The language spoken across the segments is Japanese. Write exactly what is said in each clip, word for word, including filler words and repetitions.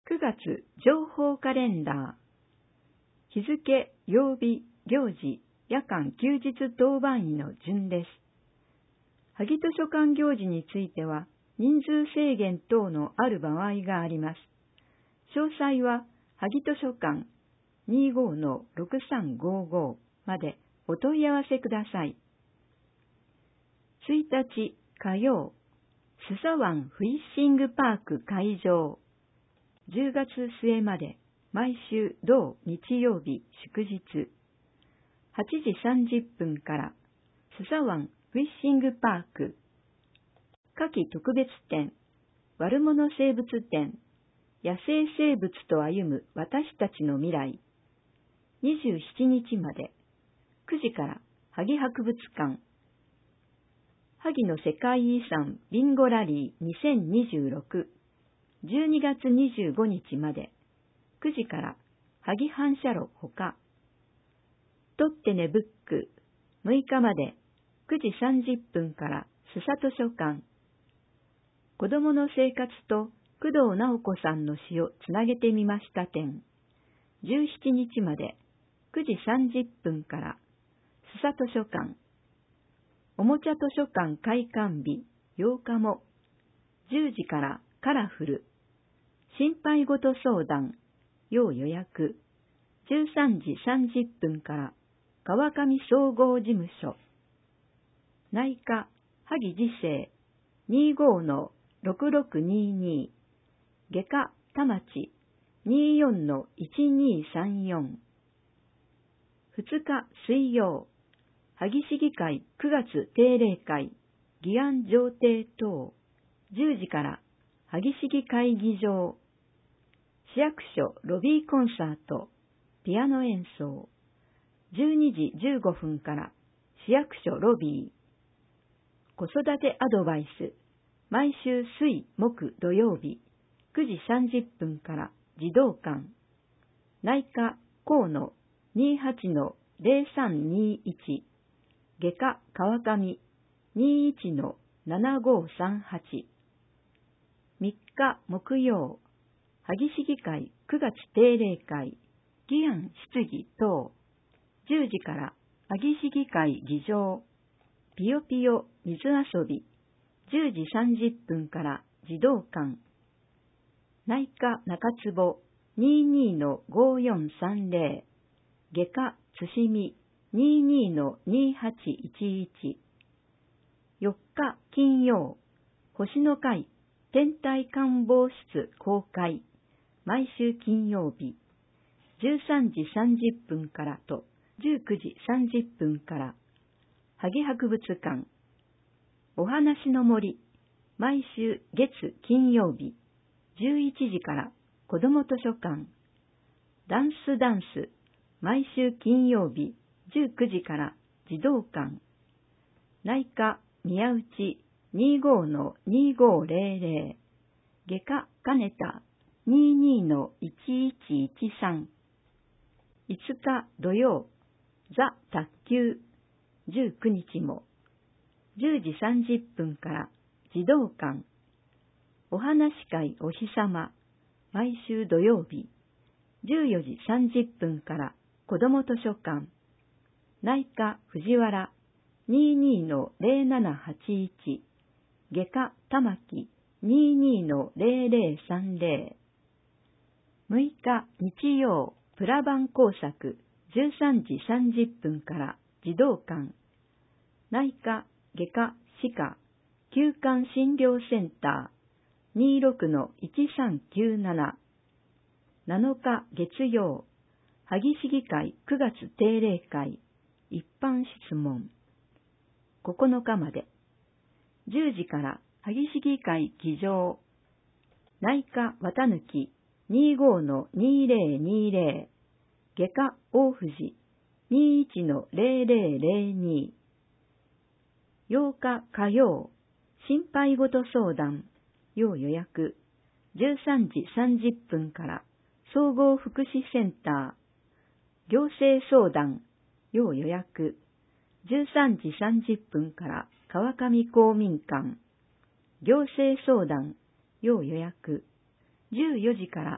くがつ情報カレンダー。日付、曜日、行事、夜間休日当番医の順です。萩図書館行事については、人数制限等のある場合があります。詳細は、萩図書館 にじゅうごのろくさんごご までお問い合わせください。ついたち火曜、須佐湾フィッシングパーク開場。じゅうがつ末まで毎週同日曜日祝日。はちじさんじゅっぷんから須佐湾フィッシングパーク。夏季特別展、悪者生物展、野生生物と歩む私たちの未来。にじゅうしちにちまで、くじから萩博物館。萩の世界遺産ビンゴラリーにせんにじゅうろく、じゅうにがつにじゅうごにちまで、くじから萩反射炉ほか。とってねブック、むいかまで、くじさんじゅっぷんから須佐図書館。子供の生活と工藤直子さんの詩をつなげてみました展。じゅうしちにちまで、くじさんじゅっぷんから須佐図書館。おもちゃ図書館開館日ようかも、じゅうじからカラフル。心配事相談、要予約。じゅうさんじさんじゅっぷんから川上総合事務所。内科萩自生 にじゅうごのろくろくにに、外科田町 にじゅうよんのいちにさんよん。ふつか水曜、萩市議会くがつ定例会、議案上呈等。じゅうじから萩市議会議場。市役所ロビーコンサート、ピアノ演奏。じゅうにじじゅうごふんから市役所ロビー。子育てアドバイス、毎週水木土曜日、くじさんじゅっぷんから児童館。内科河野 にじゅうはちのぜろさんにいち、外科川上 にじゅういちのななごさんはち。みっか木曜、萩市議会くがつ定例会、議案質疑等。じゅうじから萩市議会議場。ぴよぴよ水遊び、じゅうじさんじゅっぷんから児童館。内科中坪 にじゅうにのごよんさんぜろ、外科津島 にじゅうにのにはちいちいち。よっか金曜、星の会天体観望室公開、毎週金曜日、じゅうさんじさんじゅっぷんからとじゅうくじさんじゅっぷんから、萩博物館。お話の森、毎週月金曜日、じゅういちじから子ども図書館。ダンスダンス、毎週金曜日、じゅうくじから児童館。内科宮内 にじゅうごのにじゅうごぜろぜろ、外科金田 にじゅうにのいちいちいちさん。いつか土曜、ザ・卓球、じゅうくにちも、じゅうじさんじゅっぷんから児童館。お話会お日様、毎週土曜日、じゅうよじさんじゅっぷんから子ども図書館。内科藤原 にじゅうにのぜろななはちいち、外科玉木 にじゅうにのぜろぜろさんぜろ。むいか日曜、プラバン工作、じゅうさんじさんじゅっぷんから児童館。内科外科歯科休館診療センター にじゅうろくのいちさんきゅうなな。なのか月曜、萩市議会くがつ定例会、一般質問。ここのかまで、じゅうじから萩市議会議場。内科綿抜き にじゅうごのにぜろにぜろ、外科大藤 にじゅういちのぜろぜろぜろに。ようか火曜、心配事相談、要予約、じゅうさんじさんじゅっぷんから総合福祉センター。行政相談、要予約、じゅうさんじさんじゅっぷんから川上公民館。行政相談、要予約、じゅうよじから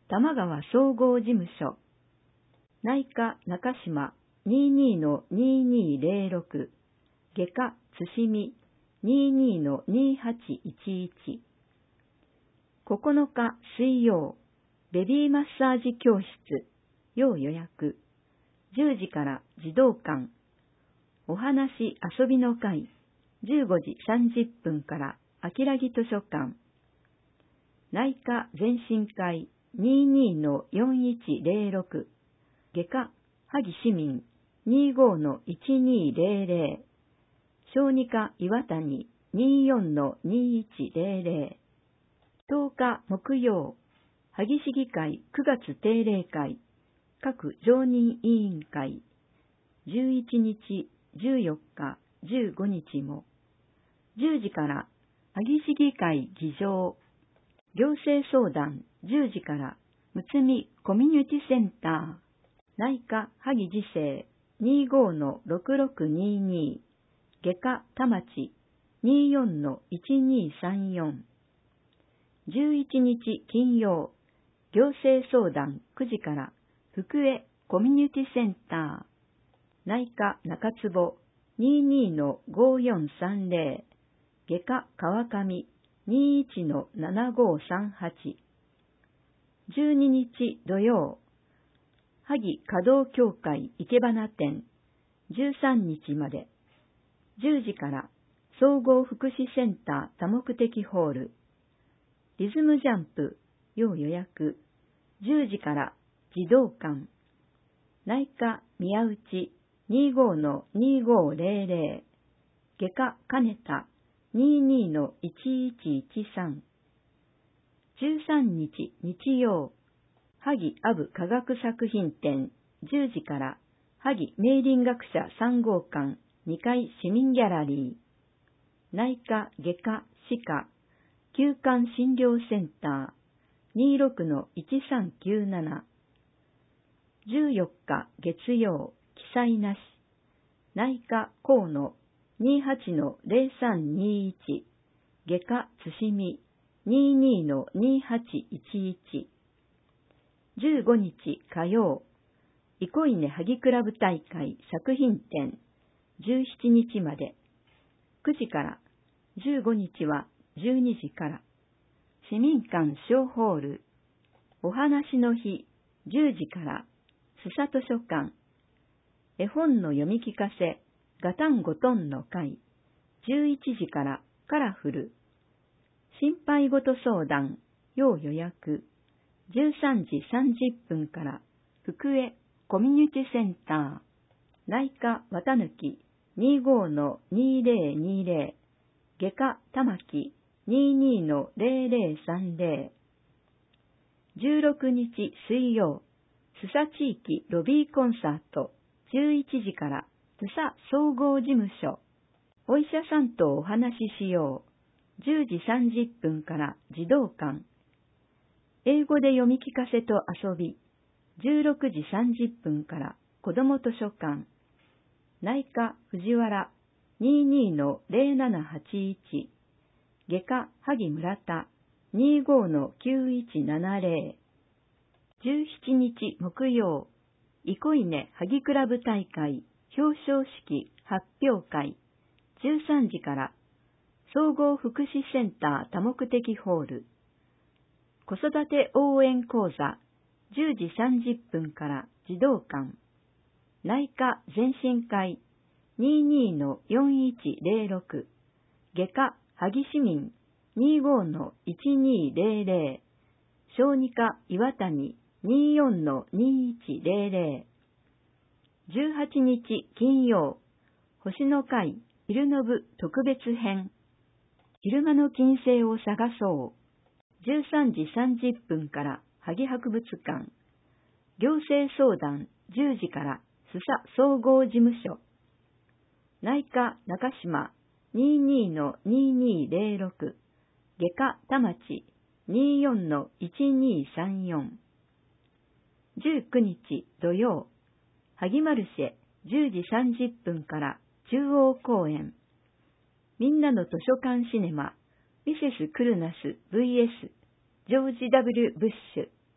玉川総合事務所、内科中島 にじゅうにのにじゅうにゼロろく、外科津見 にじゅうにのにはちいちいち。ここのか水曜、ベビーマッサージ教室、要予約。じゅうじから児童館。お話遊びの会、じゅうごじさんじゅっぷんから秋良木図書館。内科全身会 にじゅうにのよんいちゼロろく、外科萩市民 にじゅうごのいちにゼロゼロ、小児科岩谷 にじゅうよんのにいちゼロゼロ、とおか木曜、萩市議会くがつ定例会、各常任委員会、じゅういちにち、じゅうよっか、じゅうごにちも、じゅうじから萩市議会議場、行政相談じゅうじからむつみコミュニティセンター、内科萩次生 にじゅうごのろくろくにに、外科田町 にじゅうよんのいちにさんよん、じゅういちにち金曜、行政相談くじから福江コミュニティセンター、内科中坪 にじゅうにのごよんさんゼロ、外科川上 にじゅういちのななごさんはち、じゅうににち土曜、萩華道協会生け花店じゅうさんにちまで、じゅうじから総合福祉センター多目的ホール、リズムジャンプ要予約、じゅうじから児童館、内科宮内 にじゅうごのにじゅうごゼロゼロ、外科金田 にじゅうにのいちいちいちさん、じゅうさんにち日曜、萩アブ科学作品展じゅうじから萩明林学者さんごうかんにかい市民ギャラリー、内科外科歯科休館診療センター にじゅうろくのいちさんきゅうなな、じゅうよっか月曜、記載なし、内科河野 にじゅうはちのゼロさんにいち、外科津見 にじゅうにのにはちいちいち、じゅうごにち火曜、憩いね萩クラブ大会作品展じゅうしちにちまで、くじから、じゅうごにちはじゅうにじから、市民館小ホール、お話の日じゅうじから、須佐図書館、絵本の読み聞かせ、ガタンゴトンの会、じゅういちじからカラフル、心配事相談、要予約、じゅうさんじさんじゅっぷんから福江コミュニティセンター、内科綿抜き にじゅうごのにゼロにゼロ、外科玉木 にじゅうにのゼロゼロさんゼロ、じゅうろくにち水曜、須佐地域ロビーコンサートじゅういちじから須佐総合事務所、お医者さんとお話ししようじゅうじさんじゅっぷんから児童館、英語で読み聞かせと遊びじゅうろくじさんじゅっぷんから子ども図書館、内科藤原 にじゅうにのゼロななはちいち、外科萩村田 にじゅうごのきゅういちななゼロ、じゅうしちにち木曜、憩いね萩クラブ大会表彰式発表会じゅうさんじから総合福祉センター多目的ホール、子育て応援講座じゅうじさんじゅっぷんから児童館、内科全身会 にじゅうにのよんいちゼロろく、外科萩市民 にじゅうごのいちにゼロゼロ、小児科岩谷 にじゅうよんのにいちゼロゼロ、じゅうはちにち金曜、星の会昼の部特別編、昼間の金星を探そう、じゅうさんじさんじゅっぷんから萩博物館、行政相談じゅうじから須佐総合事務所、内科中島 にじゅうにのににゼロろく、外科田町 にじゅうよんのいちにさんよん、じゅうくにち土曜、萩マルシェじゅうじさんじゅっぷんから中央公園、みんなの図書館シネマミセスクルナス ブイエス ジョージ ダブリュー ブッシュ、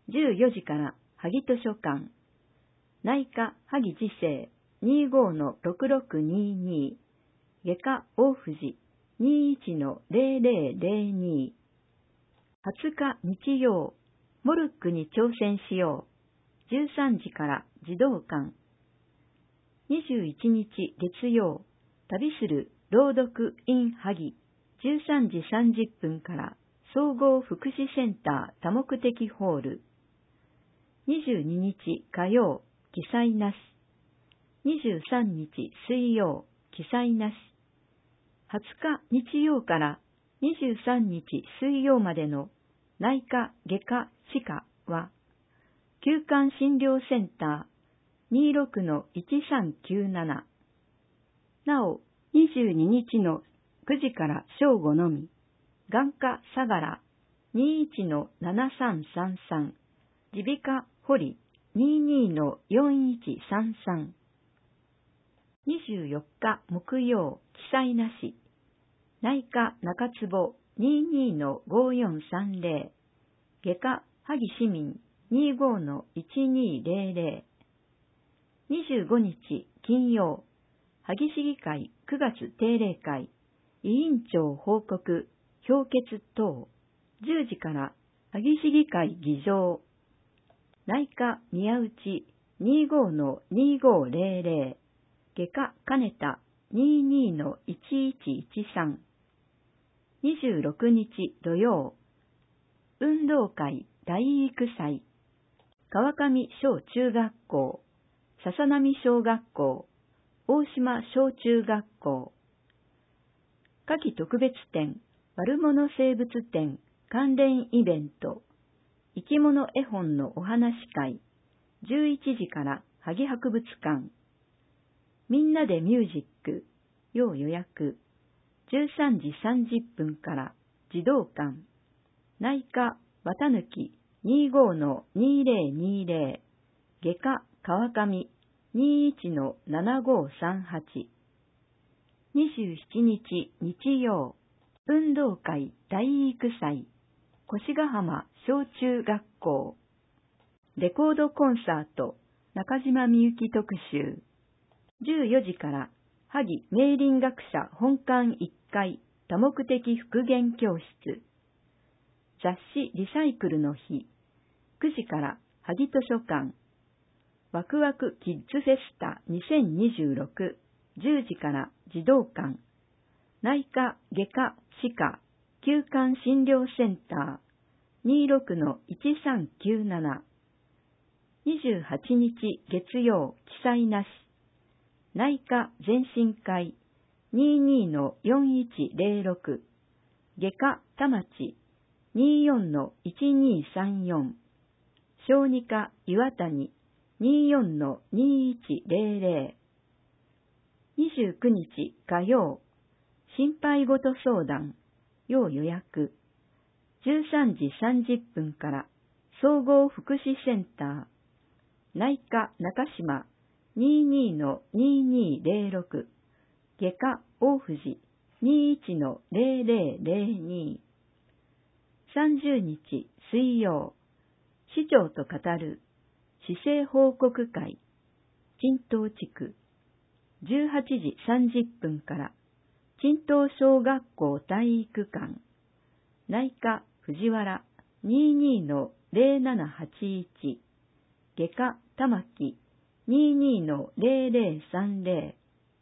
じゅうよじから萩図書館、内科萩治世 にじゅうごのろくろくにーにー、外科大藤 にじゅういちのぜろぜろぜろにー、はつか日曜、モルックに挑戦しよう、じゅうさんじから児童館、にじゅういちにち月曜、旅する朗読 in 萩、じゅうさんじさんじゅっぷんから総合福祉センター多目的ホール、にじゅうににち火曜、記載なし、にじゅうさんにち水曜、記載なし、はつか日曜からにじゅうさんにち水曜までの内科、外科、歯科は、休館診療センター にじゅうろくのいちさんきゅうなな。なお、にじゅうににちのくじから正午のみ、眼科相良 にじゅういちのななさんさんさん、耳鼻科堀 にじゅうにのよんいちさんさん。にじゅうよっか木曜、記載なし、内科中坪 にじゅうにのごよんさんぜろ、外科萩市民 にじゅうごのいちにぜろぜろ。にじゅうごにち金曜、萩市議会くがつ定例会、委員長報告、評決等、じゅうじから萩市議会議場、内科宮内 にじゅうごのにじゅうごぜろぜろ、外科金田 にじゅうにのいちいちいちさん。にじゅうろくにち土曜、運動会大育祭、川上小中学校、笹波小学校、大島小中学校、夏季特別展、悪者生物展関連イベント、生き物絵本のお話会、じゅういちじから萩博物館、みんなでミュージック、要予約、じゅうさんじさんじゅっぷんから児童館、内科綿抜き にじゅうごのにぜろにぜろ、外科川上 にじゅういちのななごさんはち。にじゅうしちにち日曜、運動会大育祭、越ヶ浜小中学校、レコードコンサート中島みゆき特集、じゅうよじから萩明林学者本館いっかい多目的復元教室、雑誌リサイクルの日、くじから萩図書館、ワクワクキッズフェスタにせんにじゅうろく、じゅうじから児童館、内科、外科、歯科、休館診療センター にじゅうろくのいちさんきゅうなな。にじゅうはちにち月曜、記載なし、内科全身会 にじゅうにのよんいちぜろろく、外科田町 にじゅうよんのいちにさんよん、小児科岩谷 にじゅうよんのにいちぜろぜろ。にじゅうくにち火曜、心配ごと相談、要予約、じゅうさんじさんじゅっぷんから総合福祉センター、内科中島 にじゅうにのにじゅうにぜろろく、外科大藤 にじゅういちのぜろぜろぜろに。さんじゅうにち水曜、市長と語る市政報告会、陳東地区、じゅうはちじさんじゅっぷんから陳東小学校体育館、内科藤原 にじゅうにのぜろななはちいち、外科玉木 にじゅうにのぜろぜろさんぜろ。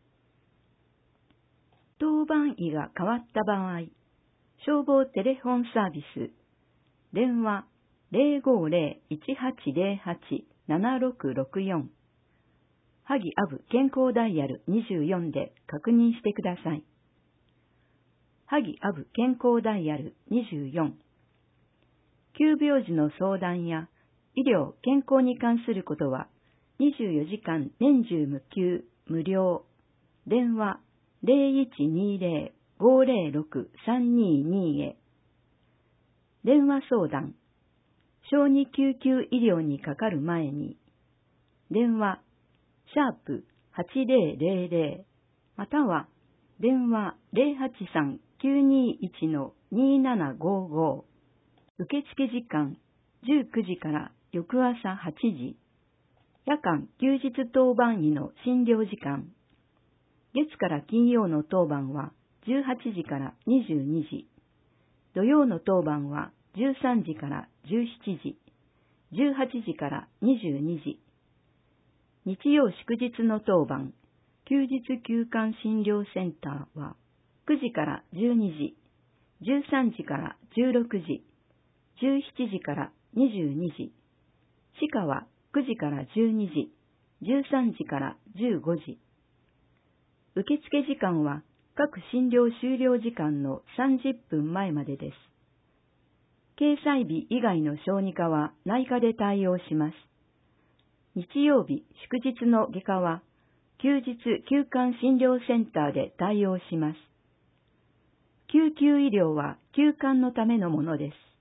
当番医が変わった場合、消防テレフォンサービス、電話 ぜろごぜろ いちはちぜろはち ななろくろくよん、萩アブ健康ダイヤルにじゅうよんで確認してください。萩アブ健康ダイヤルにじゅうよん。急病時の相談や医療・健康に関することはにじゅうよじかん年中無休無料。電話 ぜろいちにぜろ ごぜろろく さんにに へ。電話相談。小児救急医療にかかる前に。電話シャープはちぜろぜろぜろまたは電話 ぜろはちさん きゅうにいちのにななごご。受付時間じゅうくじから翌朝はちじ。夜間休日当番医の診療時間。月から金曜の当番はじゅうはちじからにじゅうにじ。土曜の当番はじゅうさんじからじゅうしちじ。じゅうはちじからにじゅうにじ。日曜祝日の当番、休日休館診療センターはくじからじゅうにじ、じゅうさんじからじゅうろくじ、じゅうしちじからにじゅうにじ。歯科はくじからじゅうにじ、じゅうさんじからじゅうごじ。受付時間は各診療終了時間のさんじゅっぷんまえまでです。掲載日以外の小児科は内科で対応します。日曜日、祝日の外科は休日休館診療センターで対応します。救急医療は休館のためのものです。